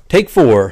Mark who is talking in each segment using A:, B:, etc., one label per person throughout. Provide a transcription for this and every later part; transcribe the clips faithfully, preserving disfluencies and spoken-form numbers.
A: Take four.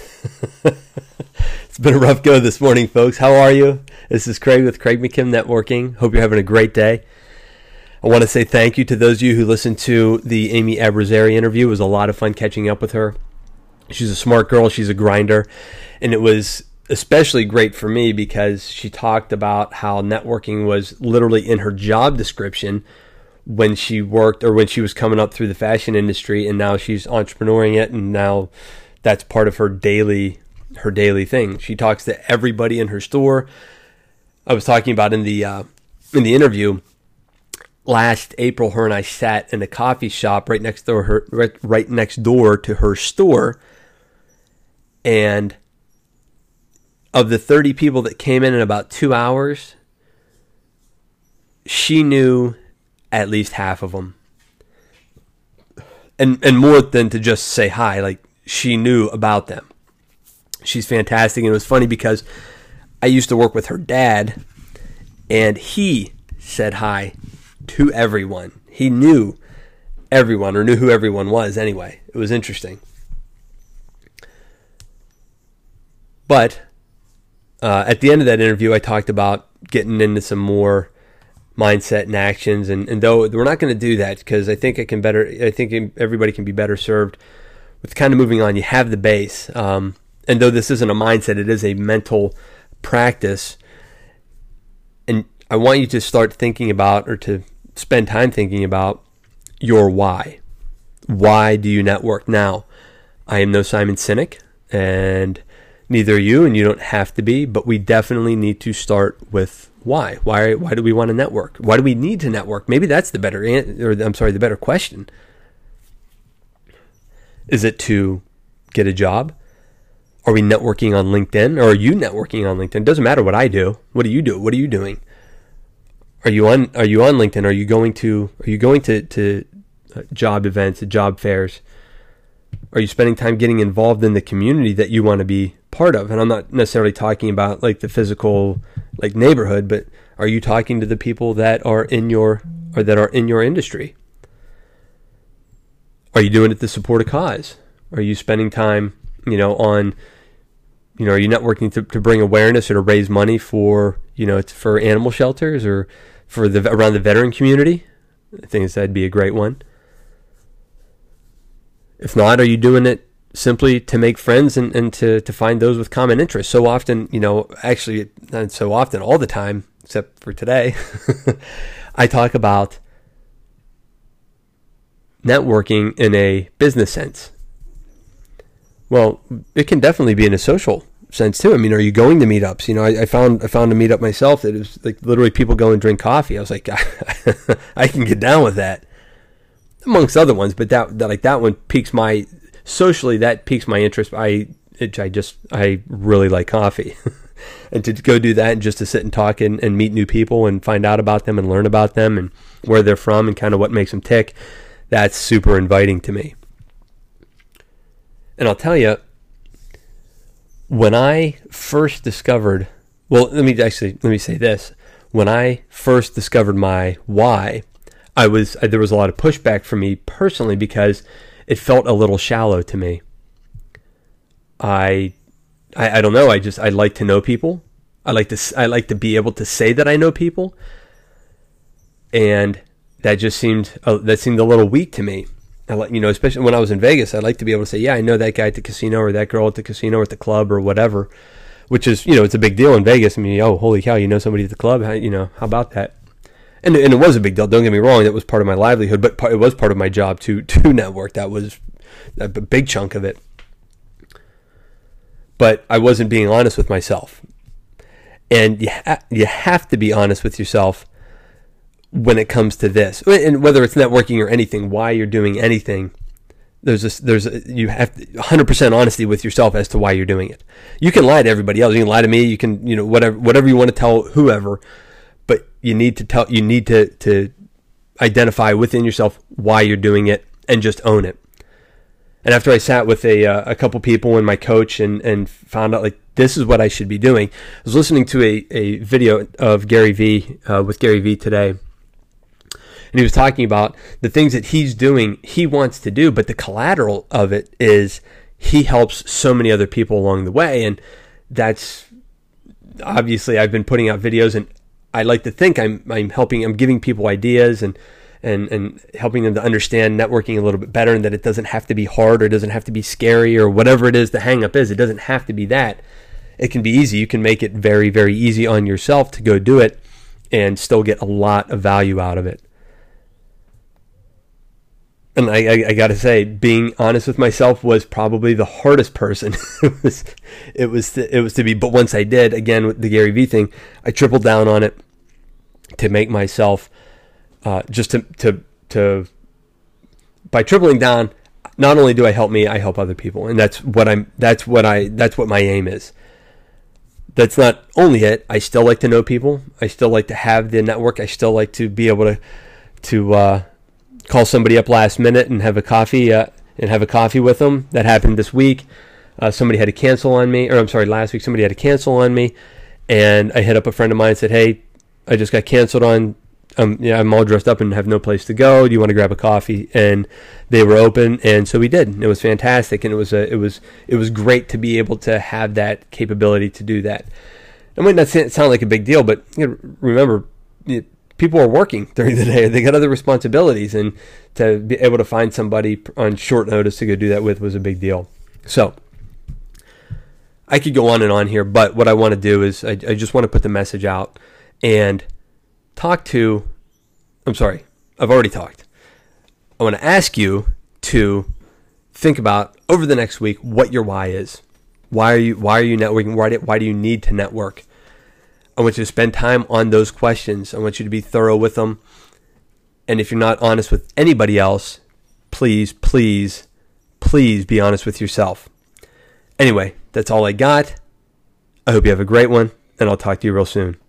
A: It's been a rough go this morning, folks. How are you? This is Craig with Craig McKim Networking. Hope you're having a great day. I want to say thank you to those of you who listened to the Amy Abrazzari interview. It was a lot of fun catching up with her. She's a smart girl. She's a grinder. And it was especially great for me because she talked about how networking was literally in her job description when she worked or when she was coming up through the fashion industry, and now she's entrepreneuring it, and now that's part of her daily her daily thing. She talks to everybody in her store. I was talking about in the uh, in the interview last April, her and I sat in a coffee shop right next door her right, right next door to her store, and of the thirty people that came in in about two hours, she knew at least half of them. And and more than to just say hi, like she knew about them. She's fantastic. And it was funny because I used to work with her dad, and he said hi to everyone. He knew everyone, or knew who everyone was anyway. It was interesting. But uh, at the end of that interview, I talked about getting into some more mindset and actions, and, and though we're not going to do that because I think I can better I think everybody can be better served with kind of moving on. You have the base, um, and though this isn't a mindset, it is a mental practice, and I want you to start thinking about, or to spend time thinking about, your why. Why do you network? Now, I am no Simon Sinek, and neither are you, and you don't have to be, but we definitely need to start with why. Why why do we want to network? Why do we need to network? Maybe that's the better or I'm sorry, the better question. Is it to get a job? Are we networking on LinkedIn? Or are you networking on LinkedIn? It doesn't matter what I do. What do you do? What are you doing? Are you on are you on LinkedIn? Are you going to are you going to, to job events, job fairs? Are you spending time getting involved in the community that you want to be part of? And I'm not necessarily talking about like the physical like neighborhood, but are you talking to the people that are in your or that are in your industry? Are you doing it to support a cause? Are you spending time, you know, on, you know, are you networking to, to bring awareness or to raise money for, you know, it's for animal shelters or for the around the veteran community? I think that'd be a great one. If not, are you doing it simply to make friends and, and to, to find those with common interests? So often, you know, actually not so often, all the time, except for today, I talk about networking in a business sense. Well, it can definitely be in a social sense too. I mean, are you going to meetups? You know, I, I found I found a meetup myself that it was like literally people go and drink coffee. I was like, I, I can get down with that, amongst other ones, but that, that like that one piques my socially that piques my interest. I it, I just I really like coffee, and to go do that and just to sit and talk and, and meet new people and find out about them and learn about them and where they're from and kind of what makes them tick, that's super inviting to me. And I'll tell you, when I first discovered, well, let me actually let me say this: when I first discovered my why, I was there was a lot of pushback from me personally because it felt a little shallow to me. I, I, I don't know. I just I like to know people. I like to I like to be able to say that I know people, and that just seemed uh, that seemed a little weak to me. I like you know, especially when I was in Vegas, I'd like to be able to say, yeah, I know that guy at the casino or that girl at the casino or at the club or whatever, which is you know it's a big deal in Vegas. I mean, oh holy cow, you know somebody at the club? How, you know how about that? And, and it was a big deal. Don't get me wrong. That was part of my livelihood, but part, it was part of my job to to network. That was a big chunk of it. But I wasn't being honest with myself. And you ha- you have to be honest with yourself when it comes to this. And whether it's networking or anything, why you're doing anything, there's a, there's a, you have one hundred percent honesty with yourself as to why you're doing it. You can lie to everybody else. You can lie to me. You can you know whatever whatever you want to tell whoever. But you need to tell, you need to, to identify within yourself why you're doing it and just own it. And after I sat with a uh, a couple people and my coach and, and found out like this is what I should be doing, I was listening to a, a video of Gary Vee uh, with Gary Vee today. And he was talking about the things that he's doing, he wants to do, but the collateral of it is he helps so many other people along the way. And that's obviously, I've been putting out videos, and I like to think I'm I'm helping, I'm giving people ideas and and and helping them to understand networking a little bit better, and that it doesn't have to be hard, or it doesn't have to be scary, or whatever it is the hang up is. It doesn't have to be that. It can be easy. You can make it very, very easy on yourself to go do it and still get a lot of value out of it. And I, I, I got to say, being honest with myself was probably the hardest person. it was, it was, to, it was to be. But once I did, again with the Gary Vee thing, I tripled down on it to make myself uh, just to to to. By tripling down, not only do I help me, I help other people, and that's what I'm. That's what I. That's what my aim is. That's not only it. I still like to know people. I still like to have the network. I still like to be able to to. Uh, call somebody up last minute and have a coffee uh, and have a coffee with them. That happened this week. Uh, somebody had to cancel on me, or I'm sorry, last week somebody had to cancel on me, and I hit up a friend of mine and said, "Hey, I just got canceled on. Um, yeah, I'm all dressed up and have no place to go. Do you want to grab a coffee?" And they were open, and so we did. It was fantastic, and it was a, it was it was great to be able to have that capability to do that. It might not sound like a big deal, but you know, remember. It, people are working during the day. They got other responsibilities, and to be able to find somebody on short notice to go do that with was a big deal. So I could go on and on here, but what I want to do is I, I just want to put the message out and talk to, I'm sorry, I've already talked. I want to ask you to think about over the next week what your why is. Why are you, why are you networking? Why do, why do you need to network? I want you to spend time on those questions. I want you to be thorough with them. And if you're not honest with anybody else, please, please, please be honest with yourself. Anyway, that's all I got. I hope you have a great one, and I'll talk to you real soon.